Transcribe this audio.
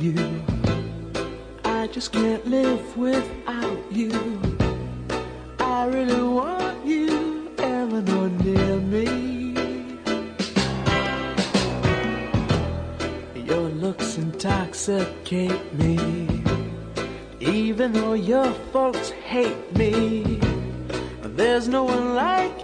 you. I just can't live without you. I really want you ever near me. Your looks intoxicate me, even though your folks hate me. There's no one like